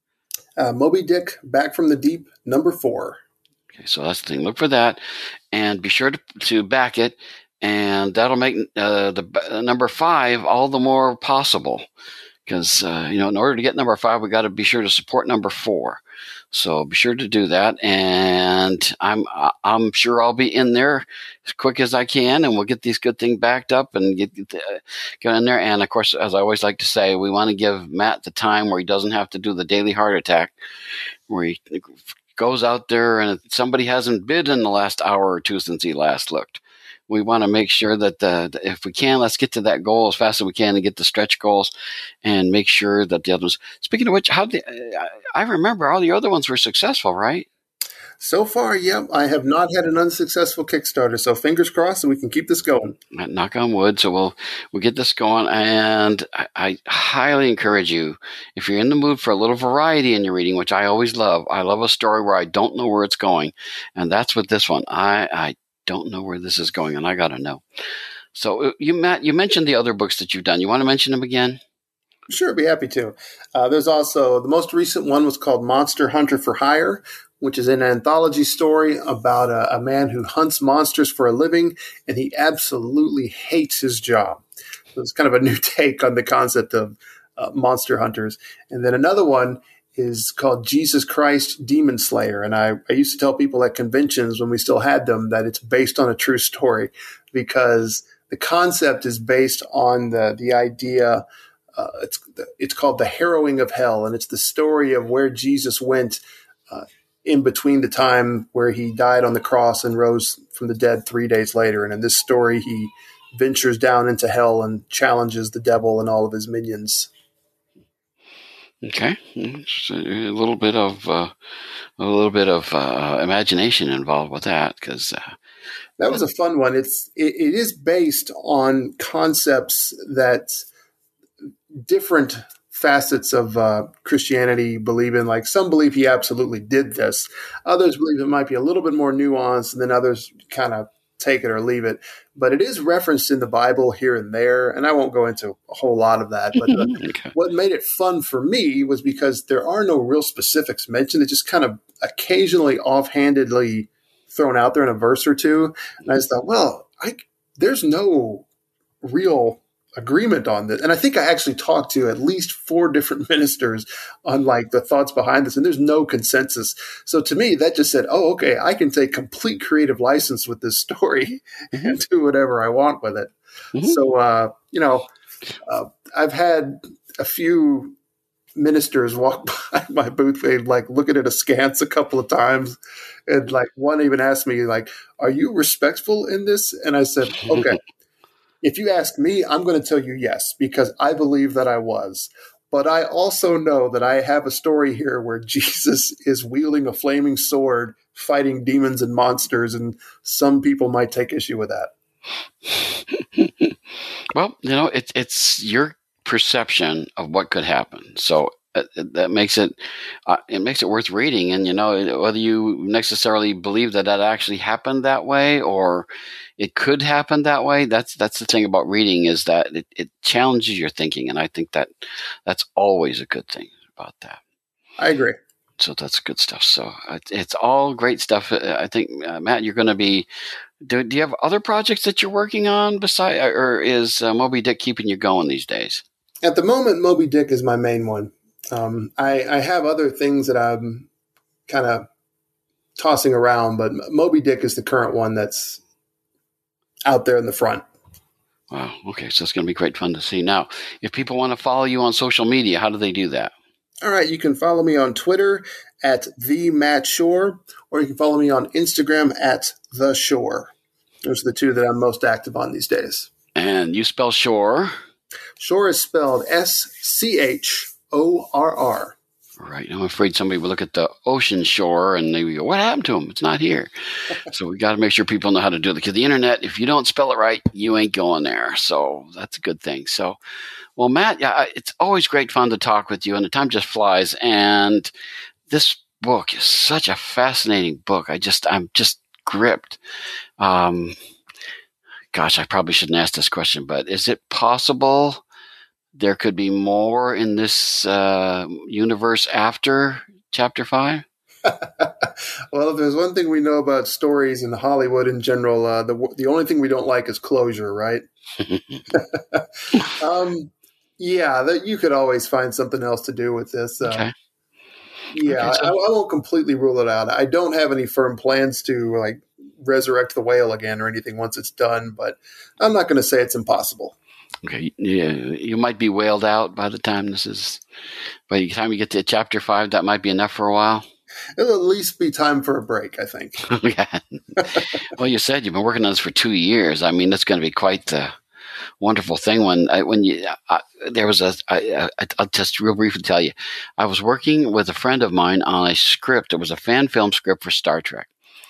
Uh, Moby Dick, Back from the Deep, number four. Okay, so that's the thing. Look for that, and be sure to, to back it, and that'll make uh, the uh, number five all the more possible. because, uh, you know, in order to get number five, we got to be sure to support number four. So be sure to do that. And I'm, I'm sure I'll be in there as quick as I can, and we'll get these good things backed up and get, get, uh, get in there. And of course, as I always like to say, we want to give Matt the time where he doesn't have to do the daily heart attack, where he goes out there and somebody hasn't bid in the last hour or two since he last looked. We want to make sure that uh, if we can, let's get to that goal as fast as we can and get the stretch goals and make sure that the other ones. Speaking of which, how the, I remember all the other ones were successful, right? So far, yep. I have not had an unsuccessful Kickstarter, so fingers crossed that we can keep this going. Knock on wood. So we'll we'll get this going, and I, I highly encourage you, if you're in the mood for a little variety in your reading, which I always love. I love a story where I don't know where it's going, and that's with this one. I I don't know where this is going, and I got to know. So you Matt, you mentioned the other books that you've done. You want to mention them again? Sure, I'd be happy to. Uh, there's also the most recent one was called Monster Hunter for Hire, which is an anthology story about a, a man who hunts monsters for a living, and he absolutely hates his job. So it's kind of a new take on the concept of uh, monster hunters. And then another one is called Jesus Christ Demon Slayer. And I, I used to tell people at conventions when we still had them that it's based on a true story, because the concept is based on the, the idea. Uh, it's, it's called The Harrowing of Hell. And it's the story of where Jesus went uh, in between the time where he died on the cross and rose from the dead three days later. And in this story, he ventures down into hell and challenges the devil and all of his minions. Okay, it's a little bit of uh, a little bit of uh, imagination involved with that, because uh, that was a fun one. It's it, it is based on concepts that different facets of uh, Christianity believe in. Like some believe he absolutely did this. Others believe it might be a little bit more nuanced, and then others kind of take it or leave it. But it is referenced in the Bible here and there, and I won't go into a whole lot of that. But uh, okay. What made it fun for me was because there are no real specifics mentioned. It's just kind of occasionally offhandedly thrown out there in a verse or two. And I just thought, well, I, there's no real agreement on this. And I think I actually talked to at least four different ministers on like the thoughts behind this, and there's no consensus. So to me, that just said, oh, okay, I can take complete creative license with this story mm-hmm. and do whatever I want with it. Mm-hmm. So, uh, you know, uh, I've had a few ministers walk by my booth and like look at it askance a couple of times. And like one even asked me like, are you respectful in this? And I said, okay. If you ask me, I'm going to tell you yes, because I believe that I was. But I also know that I have a story here where Jesus is wielding a flaming sword, fighting demons and monsters, and some people might take issue with that. Well, you know, it's it's your perception of what could happen. So uh, that makes it uh, it makes it worth reading. And, you know, whether you necessarily believe that that actually happened that way or it could happen that way. That's that's the thing about reading, is that it, it challenges your thinking, and I think that that's always a good thing about that. I agree. So that's good stuff. So it, it's all great stuff. I think uh, Matt, you're going to be. Do, do you have other projects that you're working on beside, or is uh, Moby Dick keeping you going these days? At the moment, Moby Dick is my main one. Um, I, I have other things that I'm kind of tossing around, but Moby Dick is the current one that's out there in the front. Wow. Okay. So it's going to be great fun to see. Now, if people want to follow you on social media, how do they do that? All right. You can follow me on Twitter at the Matt Shore, or you can follow me on Instagram at the Shore. Those are the two that I'm most active on these days. And you spell Shore? Shore is spelled S C H O R R. Right. I'm afraid somebody will look at the ocean shore and they will go, what happened to him? It's not here. So we got to make sure people know how to do it, because the internet, if you don't spell it right, you ain't going there. So that's a good thing. So, well, Matt, yeah, it's always great fun to talk with you, and the time just flies. And this book is such a fascinating book. I just, I'm just gripped. Um, gosh, I probably shouldn't ask this question, but is it possible there could be more in this uh, universe after Chapter five? Well, if there's one thing we know about stories in Hollywood in general, uh, the the only thing we don't like is closure, right? um, Yeah, that you could always find something else to do with this. Uh, Okay. Yeah, Okay, so- I, I won't completely rule it out. I don't have any firm plans to like resurrect the whale again or anything once it's done, but I'm not going to say it's impossible. Okay, yeah, you might be whaled out by the time this is. By the time you get to chapter five, that might be enough for a while. It'll at least be time for a break, I think. Yeah. Well, you said you've been working on this for two years. I mean, that's going to be quite the wonderful thing. When I, when you I, there was a, I, I, I'll just real briefly tell you, I was working with a friend of mine on a script. It was a fan film script for Star Trek.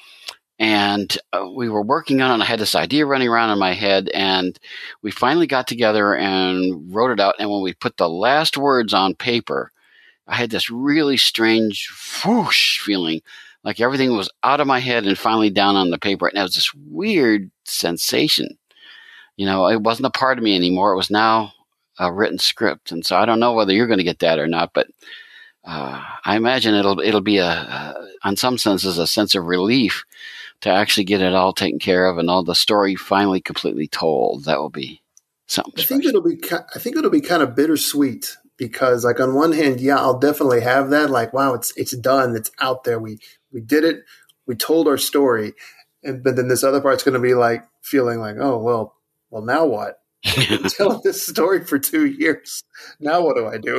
And uh, we were working on it. I had this idea running around in my head, and we finally got together and wrote it out. And when we put the last words on paper, I had this really strange whoosh feeling, like everything was out of my head and finally down on the paper. And it was this weird sensation. You know, it wasn't a part of me anymore. It was now a written script. And so I don't know whether you're going to get that or not, but uh, I imagine it'll it'll be a, a, on some senses, a sense of relief to actually get it all taken care of and all the story finally completely told. That will be something I special. think it'll be. I think it'll be kind of bittersweet because, like, on one hand, yeah, I'll definitely have that. Like, wow, it's it's done. It's out there. We we did it. We told our story, and but then this other part's going to be like feeling like, oh well, well now what? I've been telling this story for two years. Now what do I do?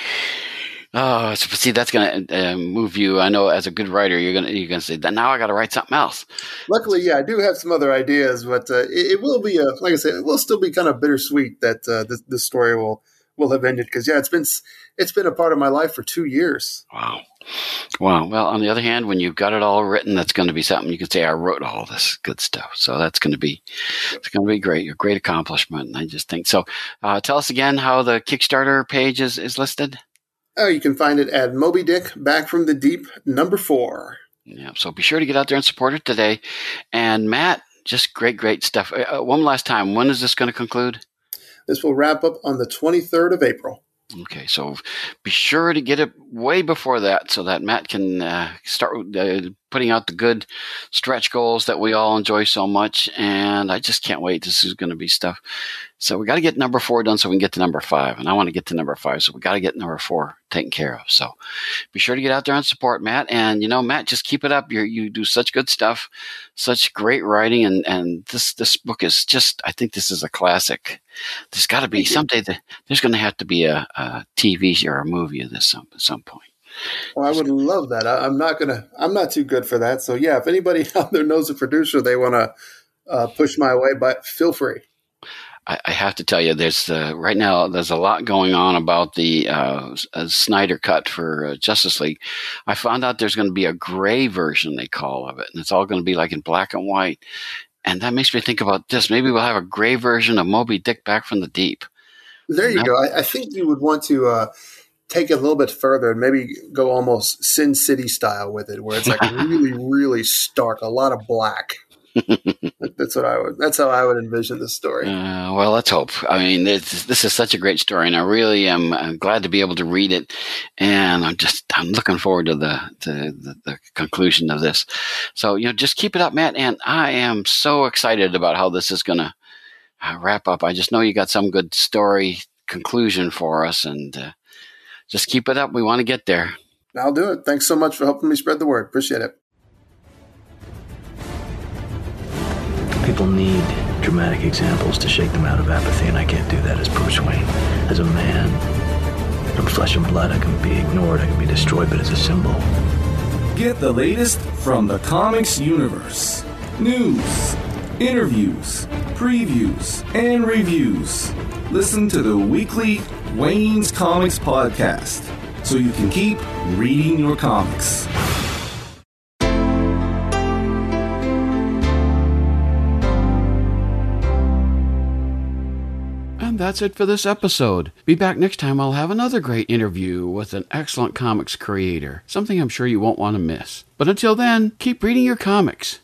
Oh, so see, that's going to uh, move you. I know, as a good writer, you're going to you're going to say, now I got to write something else. Luckily, yeah, I do have some other ideas, but uh, it, it will be a, like I said, it will still be kind of bittersweet that uh, this, this story will will have ended because yeah, it's been it's been a part of my life for two years. Wow, wow. Well, on the other hand, when you've got it all written, that's going to be something you can say, I wrote all this good stuff. So that's going to be it's going to be great, a great accomplishment. And I just think so. Uh, tell us again how the Kickstarter page is is listed. Oh, you can find it at Moby Dick Back from the Deep, number four. Yeah, so be sure to get out there and support it today. And Matt, just great, great stuff. Uh, one last time, when is this going to conclude? This will wrap up on the twenty-third of April. Okay, so be sure to get it way before that so that Matt can uh, start uh, putting out the good stretch goals that we all enjoy so much. And I just can't wait. This is going to be stuff. So we got to get number four done so we can get to number five. And I want to get to number five, so we got to get number four taken care of. So be sure to get out there and support Matt. And, you know, Matt, just keep it up. You you do such good stuff, such great writing. And, and this, this book is just, I think this is a classic. There's got to be someday that there's going to have to be a, a T V or a movie of this some, at some point. Well, I would love that. I, I'm not gonna. I'm not too good for that. So yeah, if anybody out there knows a producer they want to uh, push my way, but feel free. I, I have to tell you, there's uh, right now there's a lot going on about the uh, Snyder cut for uh, Justice League. I found out there's going to be a gray version they call of it, and it's all going to be like in black and white. And that makes me think about this. Maybe we'll have a gray version of Moby Dick Back from the Deep. There you go. I, I think you would want to uh, take it a little bit further and maybe go almost Sin City style with it, where it's like really, really stark, a lot of black. That's what I would. That's how I would envision this story. Uh, well, let's hope. I mean, this, this is such a great story, and I really am I'm glad to be able to read it. And I'm just I'm looking forward to the, to the the conclusion of this. So you know, just keep it up, Matt. And I am so excited about how this is going to uh, wrap up. I just know you got some good story conclusion for us, and uh, just keep it up. We want to get there. I'll do it. Thanks so much for helping me spread the word. Appreciate it. People need dramatic examples to shake them out of apathy, and I can't do that as Bruce Wayne. As a man, I'm flesh and blood. I can be ignored, I can be destroyed, but as a symbol. Get the latest from the comics universe. News, interviews, previews, and reviews. Listen to the weekly Wayne's Comics podcast so you can keep reading your comics. And that's it for this episode. Be back next time. I'll have another great interview with an excellent comics creator, something I'm sure you won't want to miss. But until then, keep reading your comics.